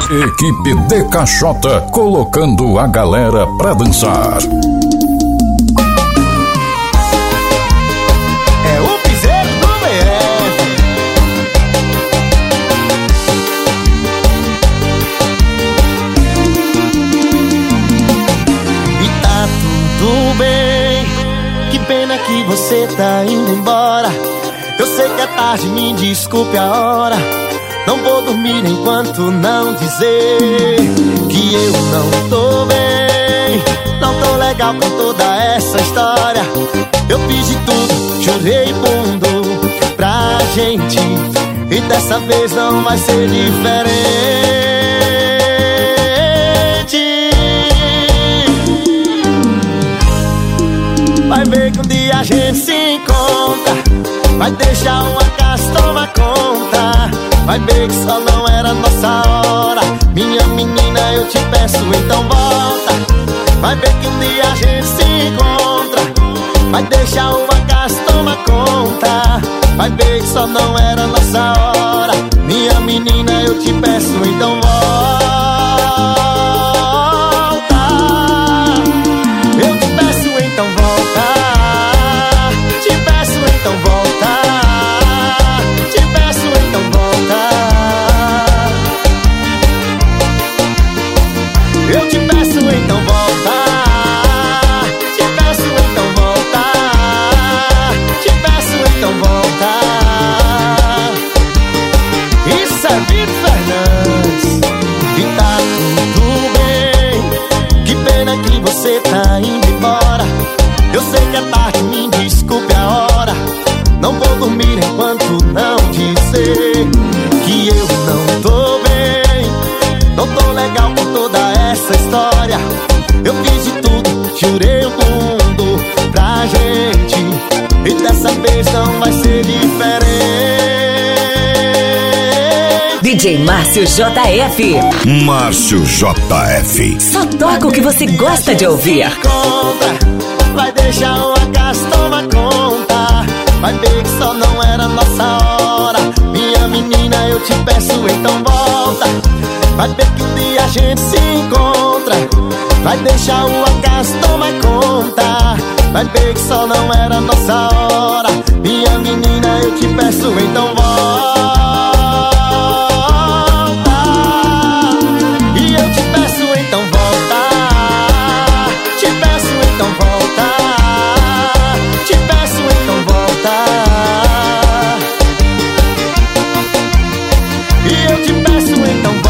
Equipe de Caixota, colocando a galera pra dançar. É o piseiro do BF. E tá tudo bem, que pena que você tá indo embora. Eu sei que é tarde, me desculpe a hora. Não vou dormir enquanto não dizer que eu não tô bem. Não tô legal com toda essa história. Eu fiz de tudo, chorei fundo pra gente, e dessa vez não vai ser diferente. Vai ver que um dia a gente se encontra. Vai deixar uma casa tomar conta. Vai ver que só não era nossa hora. Minha menina, eu te peço, então volta. Vai ver que um dia a gente se encontra. Vai deixar uma casa tomar conta. Vai ver que só não era nossa hora. Minha menina, eu te peço, então volta. Eu te peço, então volta. Te peço, então volta. Te peço, então volta. Eu te peço, então volta. Te peço, então volta. Te peço, então volta. Isso é Vitor Fernandes. E tá tudo bem, que pena que você tá indo embora. Eu sei que é tarde, me desculpe a hora. Não vou dormir enquanto não dizer que eu não tô bem. Não tô legal com toda essa história. Eu fiz de tudo, jurei o mundo pra gente, e dessa vez não vai ser diferente. DJ Márcio JF. Márcio JF. Só toca o que você gosta de ouvir. Vai deixar uma casa tomar conta. Vai ver que só não era nossa hora. Minha menina, eu te peço, então volta. Vai ver que um dia a gente se encontra. Vai deixar o acaso tomar conta. Vai ver que só não era nossa hora. Minha menina, eu te peço, então volta. E eu te peço, então volta. Te peço, então volta. Te peço, então volta. E eu te peço, então volta.